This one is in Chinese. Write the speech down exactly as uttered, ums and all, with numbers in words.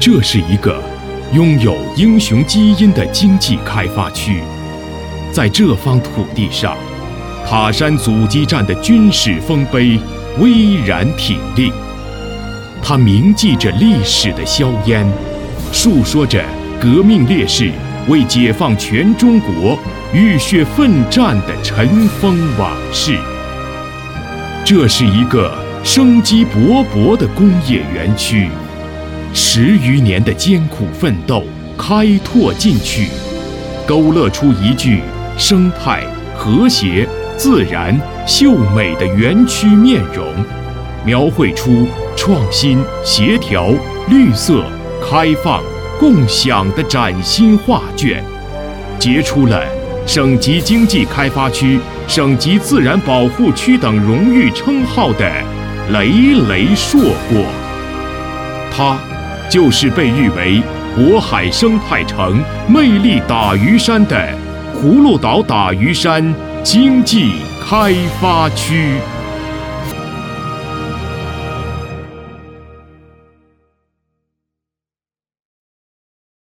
这是一个拥有英雄基因的经济开发区，在这方土地上，塔山阻击战的军事丰碑巍然挺立，它铭记着历史的硝烟，述说着革命烈士为解放全中国浴血奋战的尘封往事。这是一个生机勃勃的工业园区，十余年的艰苦奋斗开拓进取，勾勒出一具生态和谐、自然、秀美的园区面容，描绘出创新、协调、绿色、开放、共享的崭新画卷，结出了省级经济开发区、省级自然保护区等荣誉称号的累累硕果。它就是被誉为渤海生态城、魅力打鱼山的葫芦岛打鱼山经济开发区。